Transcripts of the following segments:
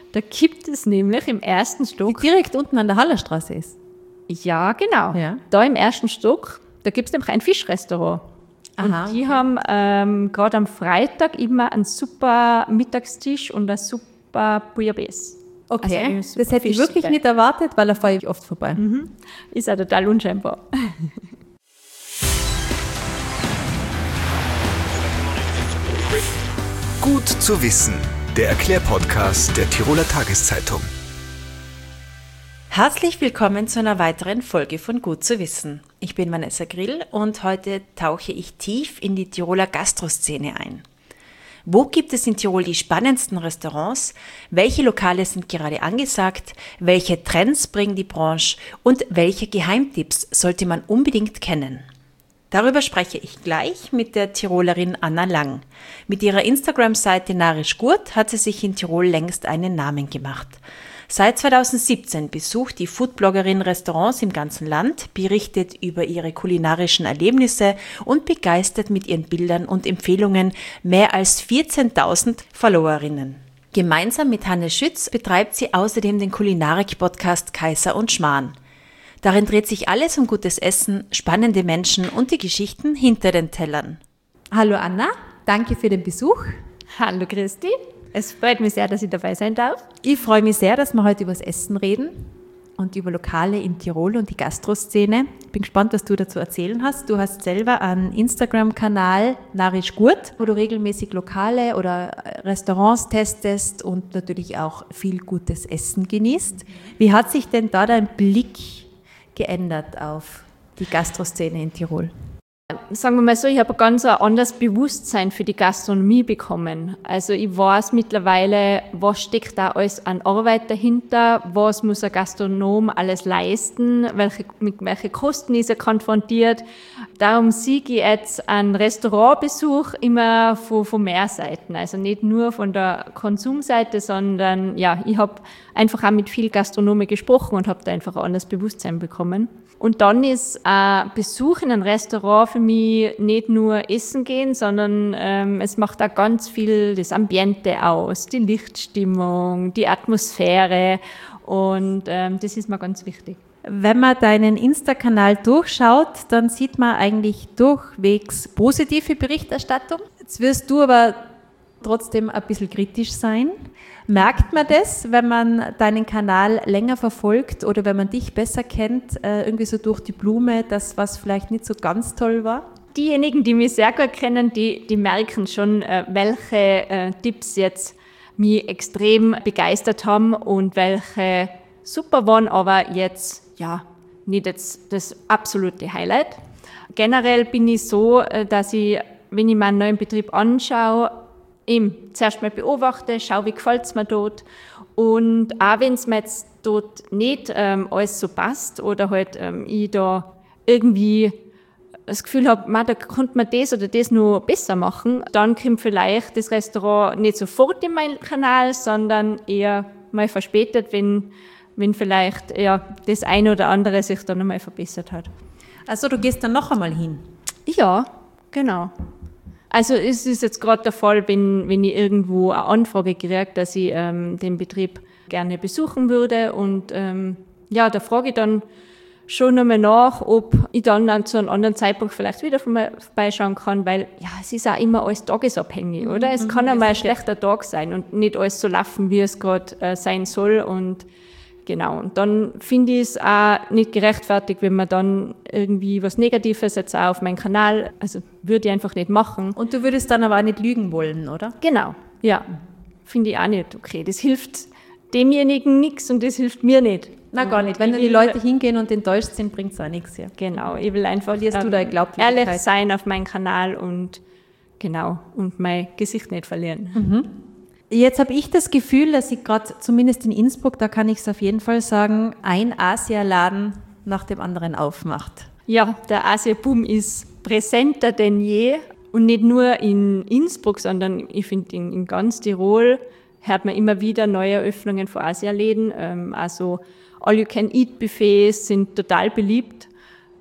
Da gibt es nämlich im ersten Stock... Die direkt unten an der Hallerstraße ist. Ja, genau. Ja. Da im ersten Stock, da gibt es nämlich ein Fischrestaurant. Aha, Und die haben gerade am Freitag immer einen super Mittagstisch und eine super Bouillabaisse. Okay, Also eine super das hätte ich wirklich Fischsuppe. nicht erwartet, weil da fahre ich oft vorbei. Ist auch total unscheinbar. Gut zu wissen, der Erklärpodcast der Tiroler Tageszeitung. Herzlich willkommen zu einer weiteren Folge von Gut zu wissen. Ich bin Vanessa Grill und heute tauche ich tief in die Tiroler Gastroszene ein. Wo gibt es in Tirol die spannendsten Restaurants? Welche Lokale sind gerade angesagt? Welche Trends bringen die Branche? Und welche Geheimtipps sollte man unbedingt kennen? Darüber spreche ich gleich mit der Tirolerin Anna Lang. Mit ihrer Instagram-Seite Narisch Gut hat sie sich in Tirol längst einen Namen gemacht. Seit 2017 besucht die Foodbloggerin Restaurants im ganzen Land, berichtet über ihre kulinarischen Erlebnisse und begeistert mit ihren Bildern und Empfehlungen mehr als 14.000 Followerinnen. Gemeinsam mit Hanne Schütz betreibt sie außerdem den Kulinarik-Podcast Kaiser und Schmarrn. Darin dreht sich alles um gutes Essen, spannende Menschen und die Geschichten hinter den Tellern. Hallo Anna, danke für den Besuch. Hallo Christi, es freut mich sehr, dass ich dabei sein darf. Ich freue mich sehr, dass wir heute über das Essen reden und über Lokale in Tirol und die Gastroszene. Ich bin gespannt, was du dazu erzählen hast. Du hast selber einen Instagram-Kanal Narisch Gut, wo du regelmäßig Lokale oder Restaurants testest und natürlich auch viel gutes Essen genießt. Wie hat sich denn da dein Blick geändert auf die Gastroszene in Tirol? Sagen wir mal so, ich habe ein ganz anderes Bewusstsein für die Gastronomie bekommen. Also ich weiß mittlerweile, was steckt da alles an Arbeit dahinter, was muss ein Gastronom alles leisten, mit welchen Kosten ist er konfrontiert. Darum sehe ich jetzt einen Restaurantbesuch immer von mehr Seiten. Also nicht nur von der Konsumseite, sondern ja, ich habe einfach auch mit vielen Gastronomen gesprochen und habe da einfach ein anderes Bewusstsein bekommen. Und dann ist ein Besuch in einem Restaurant für mich nicht nur Essen gehen, sondern es macht auch ganz viel das Ambiente aus, die Lichtstimmung, die Atmosphäre und das ist mir ganz wichtig. Wenn man deinen Insta-Kanal durchschaut, dann sieht man eigentlich durchwegs positive Berichterstattung. Jetzt wirst du aber trotzdem ein bisschen kritisch sein. Merkt man das, wenn man deinen Kanal länger verfolgt oder wenn man dich besser kennt, irgendwie so durch die Blume, dass was vielleicht nicht so ganz toll war? Diejenigen, die mich sehr gut kennen, die merken schon, welche Tipps jetzt mich extrem begeistert haben und welche super waren, aber jetzt ja nicht jetzt das absolute Highlight. Generell bin ich so, dass ich, wenn ich meinen neuen Betrieb anschaue, zuerst mal beobachte, schaue, wie gefällt es mir dort. Und auch wenn es mir jetzt dort nicht alles so passt oder halt ich da irgendwie das Gefühl habe, da könnte man das oder das noch besser machen, dann kommt vielleicht das Restaurant nicht sofort in meinen Kanal, sondern eher mal verspätet, wenn vielleicht ja, das eine oder andere sich dann einmal verbessert hat. Also du gehst dann noch einmal hin? Ja, genau. Also es ist jetzt gerade der Fall, wenn ich irgendwo eine Anfrage kriege, dass ich den Betrieb gerne besuchen würde und da frage ich dann schon einmal nach, ob ich dann zu einem anderen Zeitpunkt vielleicht wieder vorbeischauen kann, weil ja, es ist auch immer alles tagesabhängig, oder? Es kann einmal ein schlechter Tag sein und nicht alles so laufen, wie es gerade sein soll und genau, und dann finde ich es auch nicht gerechtfertigt, wenn man dann irgendwie was Negatives jetzt auch auf meinen Kanal, also würde ich einfach nicht machen. Und du würdest dann aber auch nicht lügen wollen, oder? Genau, ja, finde ich auch nicht okay. Das hilft demjenigen nichts und das hilft mir nicht. Na gar nicht, wenn dann die Leute hingehen und enttäuscht sind, bringt es auch nichts. Ja. Genau, ich will einfach ehrlich sein auf meinem Kanal und genau, und mein Gesicht nicht verlieren. Jetzt habe ich das Gefühl, dass ich gerade, zumindest in Innsbruck, da kann ich es auf jeden Fall sagen, ein Asialaden nach dem anderen aufmacht. Ja, der Asia-Boom ist präsenter denn je und nicht nur in Innsbruck, sondern ich finde in ganz Tirol hört man immer wieder neue Eröffnungen von Asialäden. Also All-You-Can-Eat-Buffets sind total beliebt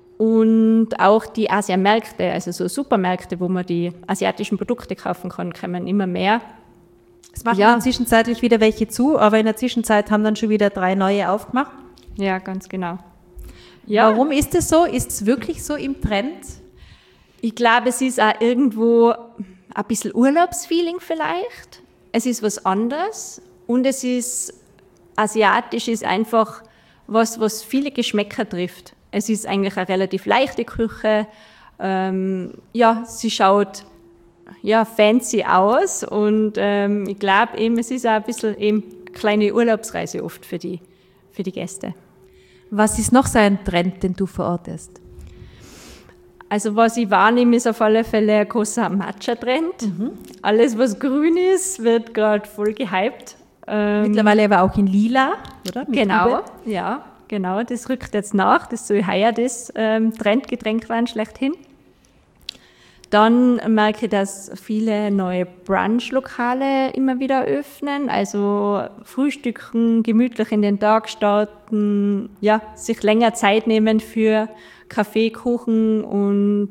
und auch die Asiamärkte, also so Supermärkte, wo man die asiatischen Produkte kaufen kann, kommen immer mehr. Es machen dann zwischenzeitlich wieder welche zu, aber in der Zwischenzeit haben dann schon wieder 3 neue aufgemacht. Ja, ganz genau. Ja. Warum ist es so? Ist es wirklich so im Trend? Ich glaube, es ist auch irgendwo ein bisschen Urlaubsfeeling vielleicht. Es ist was anderes und es ist, asiatisch ist einfach was viele Geschmäcker trifft. Es ist eigentlich eine relativ leichte Küche. Sie schaut fancy aus und ich glaube eben, es ist auch ein bisschen eben eine kleine Urlaubsreise oft für die Gäste. Was ist noch so ein Trend, den du verortest? Also was ich wahrnehme, ist auf alle Fälle ein großer Matcha-Trend. Alles, was grün ist, wird gerade voll gehypt. Mittlerweile aber auch in Lila, oder? Mit Genau, Liebe. ja, genau. Das rückt jetzt nach. Das soll heuer das Trendgetränk sein, schlechthin. Dann merke ich, dass viele neue Brunch-Lokale immer wieder öffnen. Also frühstücken, gemütlich in den Tag starten, sich länger Zeit nehmen für Kaffee, Kuchen und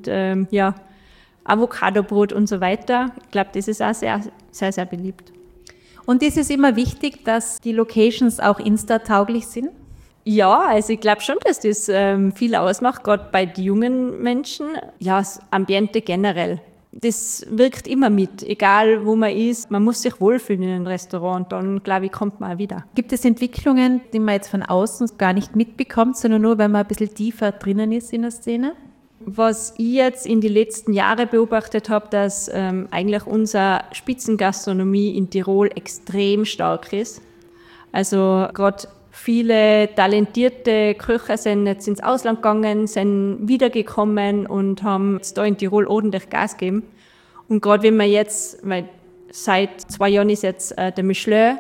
Avocadobrot und so weiter. Ich glaube, das ist auch sehr, sehr, sehr beliebt. Und ist es immer wichtig, dass die Locations auch Insta-tauglich sind? Ja, also ich glaube schon, dass das viel ausmacht, gerade bei den jungen Menschen. Ja, das Ambiente generell. Das wirkt immer mit, egal wo man ist. Man muss sich wohlfühlen in einem Restaurant und dann, glaube ich, kommt man auch wieder. Gibt es Entwicklungen, die man jetzt von außen gar nicht mitbekommt, sondern nur, wenn man ein bisschen tiefer drinnen ist in der Szene? Was ich jetzt in den letzten Jahren beobachtet habe, dass eigentlich unsere Spitzengastronomie in Tirol extrem stark ist. Also gerade viele talentierte Köche sind jetzt ins Ausland gegangen, sind wiedergekommen und haben jetzt da in Tirol ordentlich Gas gegeben. Und gerade wenn man jetzt, weil seit 2 Jahren ist jetzt der Michelin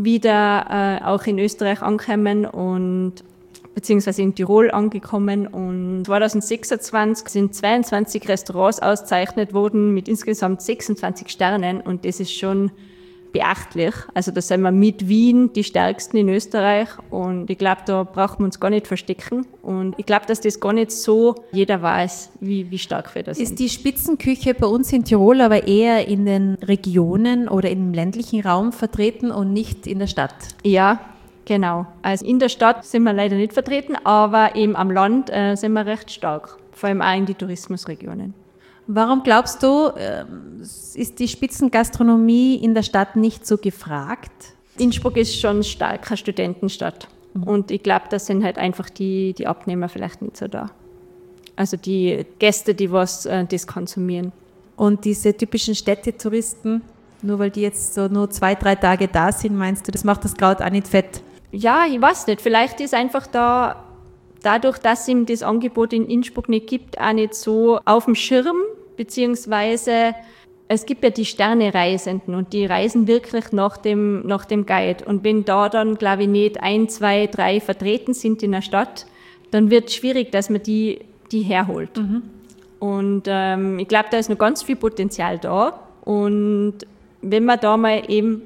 wieder auch in Österreich angekommen und beziehungsweise in Tirol angekommen und 2026 sind 22 Restaurants ausgezeichnet worden mit insgesamt 26 Sternen und das ist schon beachtlich. Also da sind wir mit Wien die stärksten in Österreich und ich glaube, da brauchen wir uns gar nicht verstecken und ich glaube, dass das gar nicht so jeder weiß, wie stark wir das sind. Ist die Spitzenküche bei uns in Tirol aber eher in den Regionen oder im ländlichen Raum vertreten und nicht in der Stadt? Ja, genau. Also in der Stadt sind wir leider nicht vertreten, aber eben am Land sind wir recht stark, vor allem auch in die Tourismusregionen. Warum glaubst du, ist die Spitzengastronomie in der Stadt nicht so gefragt? Innsbruck ist schon stark eine Studentenstadt. Und ich glaube, da sind halt einfach die Abnehmer vielleicht nicht so da. Also die Gäste, die das konsumieren. Und diese typischen Städtetouristen, nur weil die jetzt so nur 2-3 Tage da sind, meinst du, das macht das Kraut auch nicht fett? Ja, ich weiß nicht. Vielleicht ist einfach dadurch, dass es ihm das Angebot in Innsbruck nicht gibt, auch nicht so auf dem Schirm, beziehungsweise es gibt ja die Sternereisenden und die reisen wirklich nach dem Guide. Und wenn da dann, glaube ich, nicht 1, 2, 3 vertreten sind in der Stadt, dann wird es schwierig, dass man die herholt. Und ich glaube, da ist noch ganz viel Potenzial da. Und wenn man da mal eben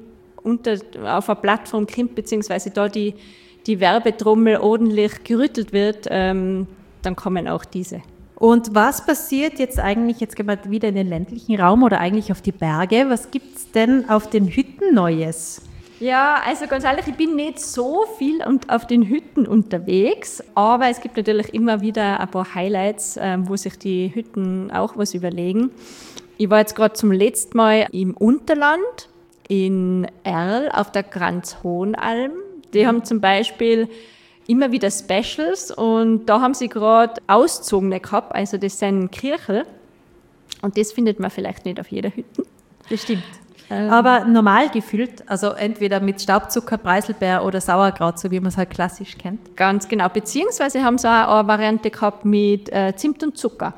auf eine Plattform kommt, beziehungsweise da die Werbetrommel ordentlich gerüttelt wird, dann kommen auch diese. Und was passiert jetzt eigentlich, jetzt gehen wir wieder in den ländlichen Raum oder eigentlich auf die Berge, was gibt es denn auf den Hütten Neues? Ja, also ganz ehrlich, ich bin nicht so viel auf den Hütten unterwegs, aber es gibt natürlich immer wieder ein paar Highlights, wo sich die Hütten auch was überlegen. Ich war jetzt gerade zum letzten Mal im Unterland, in Erl auf der Granz-Hohenalm. Die haben zum Beispiel immer wieder Specials und da haben sie gerade Auszogene gehabt, also das sind Kirche und das findet man vielleicht nicht auf jeder Hütte. Das stimmt. Aber normal gefüllt, also entweder mit Staubzucker, Preiselbeer oder Sauerkraut, so wie man es halt klassisch kennt. Ganz genau, beziehungsweise haben sie auch eine Variante gehabt mit Zimt und Zucker.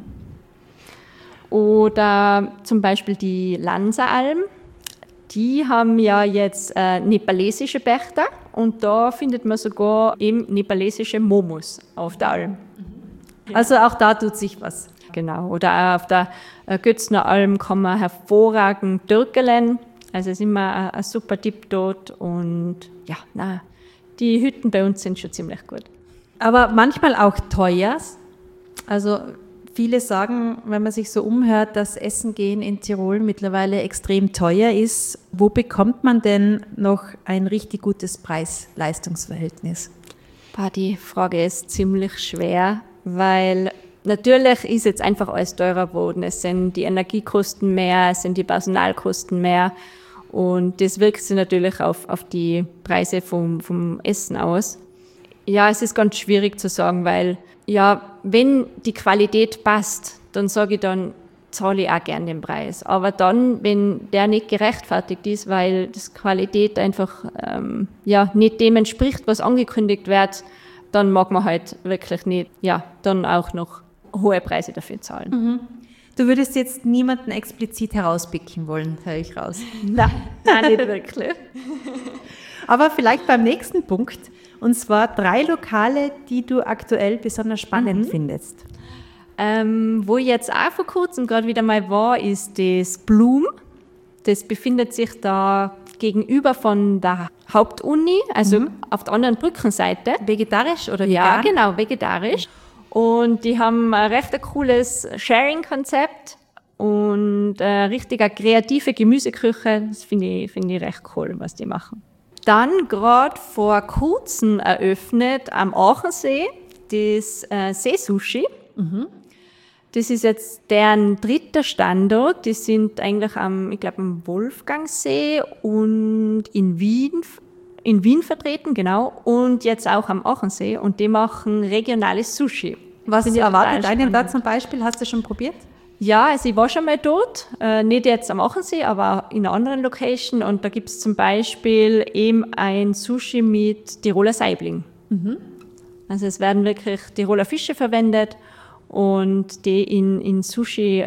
Oder zum Beispiel die Lanzeralm. Die haben ja jetzt nepalesische Pächter und da findet man sogar eben nepalesische Momos auf der Alm. Also auch da tut sich was. Genau, oder auch auf der Götzner Alm kann man hervorragend Türkelen, also es ist immer ein super Tipp dort und ja, die Hütten bei uns sind schon ziemlich gut. Aber manchmal auch teuer, also Viele sagen, wenn man sich so umhört, dass Essen gehen in Tirol mittlerweile extrem teuer ist. Wo bekommt man denn noch ein richtig gutes Preis-Leistungs-Verhältnis? Die Frage ist ziemlich schwer, weil natürlich ist jetzt einfach alles teurer geworden. Es sind die Energiekosten mehr, es sind die Personalkosten mehr und das wirkt sich natürlich auf die Preise vom Essen aus. Ja, es ist ganz schwierig zu sagen, weil wenn die Qualität passt, dann sage ich, dann zahle ich auch gern den Preis. Aber dann, wenn der nicht gerechtfertigt ist, weil das Qualität einfach nicht dem entspricht, was angekündigt wird, dann mag man halt wirklich nicht, dann auch noch hohe Preise dafür zahlen. Mhm. Du würdest jetzt niemanden explizit herauspicken wollen, höre ich raus. Nein, nicht wirklich. Aber vielleicht beim nächsten Punkt, und zwar 3 Lokale, die du aktuell besonders spannend findest. Wo ich jetzt auch vor kurzem gerade wieder mal war, ist das Bloom. Das befindet sich da gegenüber von der Hauptuni, also auf der anderen Brückenseite. Vegetarisch oder vegan? Ja, genau, vegetarisch. Und die haben ein recht cooles Sharing-Konzept und eine richtig kreative Gemüseküche. Das finde ich recht cool, was die machen. Dann gerade vor kurzem eröffnet am Aachensee das Seesushi. Das ist jetzt deren 3. Standort. Die sind eigentlich am Wolfgangsee und in Wien vertreten, genau. Und jetzt auch am Aachensee. Und die machen regionales Sushi. Was erwartet einen da zum Beispiel? Hast du schon probiert? Ja, also ich war schon mal dort. Nicht jetzt am Aachensee, aber in einer anderen Location. Und da gibt es zum Beispiel eben ein Sushi mit Tiroler Saibling. Also es werden wirklich Tiroler Fische verwendet und die in Sushi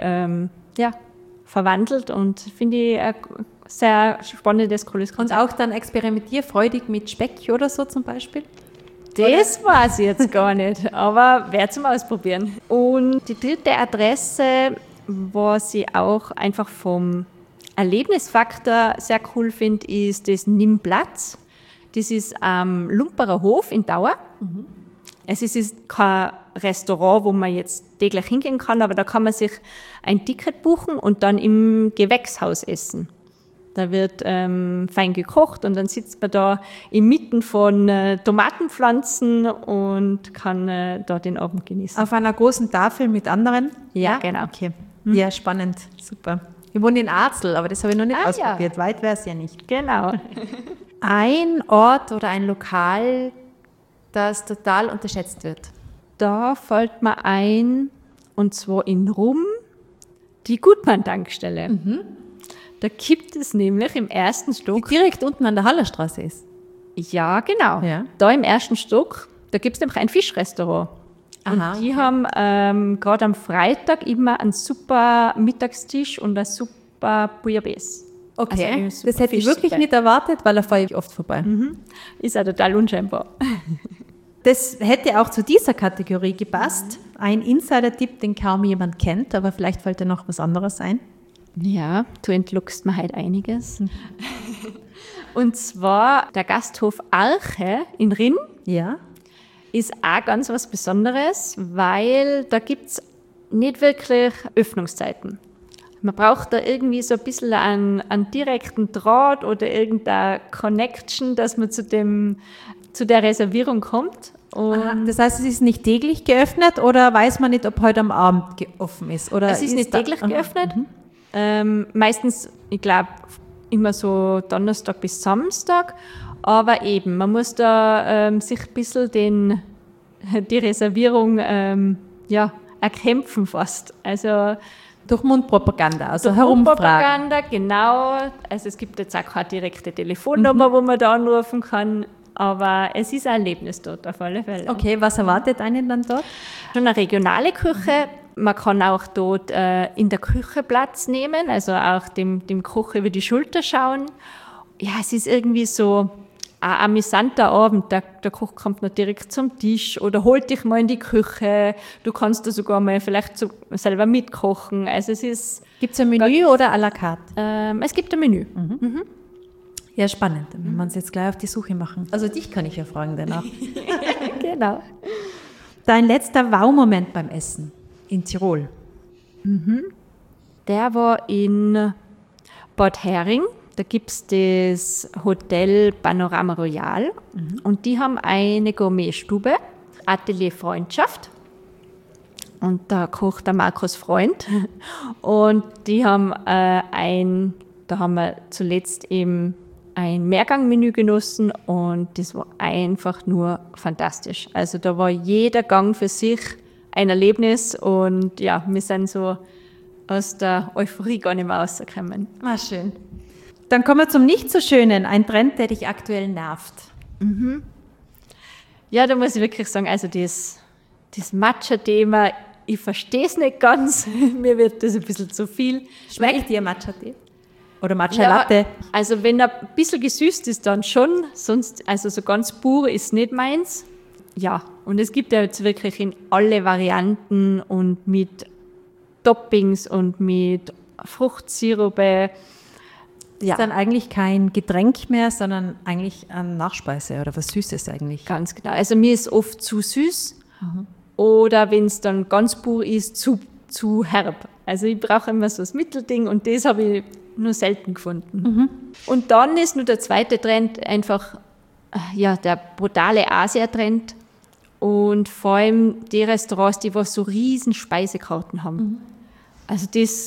verwandelt und finde ich ein sehr spannendes, cooles Konzept. Und auch dann experimentierfreudig mit Speck oder so zum Beispiel? Das weiß ich jetzt gar nicht, aber wäre zum Ausprobieren. Und die 3. Adresse, was ich auch einfach vom Erlebnisfaktor sehr cool finde, ist das Nimm Platz. Das ist am Lumperer Hof in Dauer. Es ist kein Restaurant, wo man jetzt täglich hingehen kann, aber da kann man sich ein Ticket buchen und dann im Gewächshaus essen. Da wird fein gekocht und dann sitzt man da inmitten von Tomatenpflanzen und kann da den Abend genießen. Auf einer großen Tafel mit anderen? Ja, genau. Okay. Ja, spannend. Super. Ich wohne in Arzl, aber das habe ich noch nicht ausprobiert. Weit wäre es ja nicht. Genau. Ein Ort oder ein Lokal, das total unterschätzt wird. Da fällt mir ein, und zwar in Rum, die Gutmann-Tankstelle. Da gibt es nämlich im 1. Stock... Die direkt unten an der Hallerstraße ist. Ja, genau. Ja. Da im 1. Stock, da gibt es nämlich ein Fischrestaurant. Aha, und die haben gerade am Freitag immer einen super Mittagstisch und eine super Bouillabaisse. Okay, Also das hätte ich wirklich nicht erwartet, weil da fahre ich oft vorbei. Ist auch total unscheinbar. Das hätte auch zu dieser Kategorie gepasst. Ein Insider-Tipp, den kaum jemand kennt, aber vielleicht fällt dir noch was anderes ein. Ja, du entlockst mir halt einiges. Und zwar der Gasthof Arche in Rinn. Ja. Ist auch ganz was Besonderes, weil da gibt es nicht wirklich Öffnungszeiten. Man braucht da irgendwie so ein bisschen einen direkten Draht oder irgendeine Connection, dass man zu der Reservierung kommt. Und das heißt, es ist nicht täglich geöffnet oder weiß man nicht, ob heute am Abend offen ist? Oder es ist nicht täglich geöffnet. Meistens, ich glaube, immer so Donnerstag bis Samstag. Aber eben, man muss da sich ein bisschen die Reservierung erkämpfen fast. Also durch Mundpropaganda, also durch herumfragen. Mundpropaganda, genau. Also es gibt jetzt auch keine direkte Telefonnummer, wo man da anrufen kann. Aber es ist ein Erlebnis dort auf alle Fälle. Okay, was erwartet einen dann dort? Schon eine regionale Küche. Man kann auch dort in der Küche Platz nehmen, also auch dem Koch über die Schulter schauen. Ja, es ist irgendwie so ein amüsanter Abend. Der Koch kommt noch direkt zum Tisch oder holt dich mal in die Küche. Du kannst da sogar mal vielleicht selber mitkochen. Also es ist... Gibt es ein Menü oder à la carte? Es gibt ein Menü. Ja, spannend, wenn wir uns jetzt gleich auf die Suche machen. Also dich kann ich ja fragen danach. Genau. Dein letzter Wow-Moment beim Essen in Tirol. Der war in Bad Hering. Da gibt es das Hotel Panorama Royal. Und die haben eine Gourmetstube, Atelier Freundschaft. Und da kocht der Markus Freund. Und die haben da haben wir zuletzt eben ein Mehrgangmenü genossen und das war einfach nur fantastisch. Also da war jeder Gang für sich ein Erlebnis und ja, wir sind so aus der Euphorie gar nicht mehr rausgekommen. Ah, schön. Dann kommen wir zum Nicht-so-Schönen, ein Trend, der dich aktuell nervt. Ja, da muss ich wirklich sagen, also das Matcha-Thema, ich verstehe es nicht ganz. Mir wird das ein bisschen zu viel. Schmeckt dir Matcha-Tee? Oder Matcha-Latte? Ja, also wenn er ein bisschen gesüßt ist, dann schon. Sonst, also so ganz pur ist nicht meins. Ja, und es gibt ja jetzt wirklich in alle Varianten und mit Toppings und mit Fruchtsirupe. Das ist dann eigentlich kein Getränk mehr, sondern eigentlich eine Nachspeise oder was Süßes eigentlich. Ganz genau. Also mir ist oft zu süß oder wenn es dann ganz pur ist, zu herb. Also ich brauche immer so das Mittelding und das habe ich nur selten gefunden. Und dann ist nur der zweite Trend einfach der brutale Asia-Trend und vor allem die Restaurants, die was so riesen Speisekarten haben. Also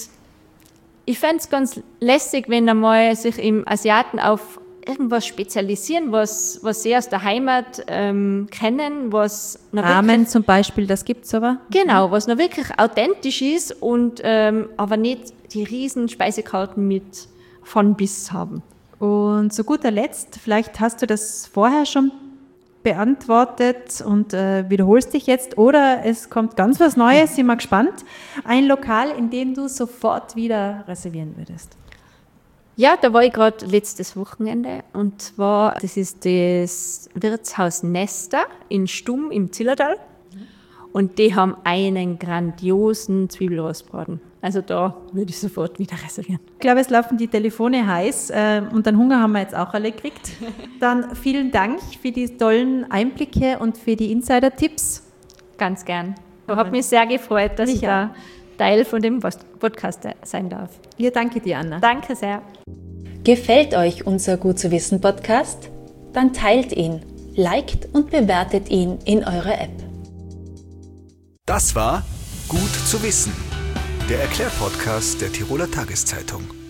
ich fände es ganz lässig, wenn einmal sich im Asiaten auf irgendwas spezialisieren, was sie aus der Heimat kennen, was Ramen zum Beispiel, das gibt es aber. Genau, was noch wirklich authentisch ist und aber nicht die riesen Speisekarten mit von bis haben. Und zu guter Letzt, vielleicht hast du das vorher schon beantwortet und wiederholst dich jetzt oder es kommt ganz was Neues, sind wir gespannt. Ein Lokal, in dem du sofort wieder reservieren würdest. Ja, da war ich gerade letztes Wochenende und zwar, das ist das Wirtshaus Nesta in Stumm im Zillertal und die haben einen grandiosen Zwiebelrostbraten. Also da würde ich sofort wieder reservieren. Ich glaube, es laufen die Telefone heiß und den Hunger haben wir jetzt auch alle gekriegt. Dann vielen Dank für die tollen Einblicke und für die Insider-Tipps. Ganz gern. Hat mich sehr gefreut, dass ich da Teil von dem Podcast sein darf. Ja, danke dir, Anna. Danke sehr. Gefällt euch unser Gut zu wissen Podcast? Dann teilt ihn, liked und bewertet ihn in eurer App. Das war Gut zu wissen, der Erklärpodcast der Tiroler Tageszeitung.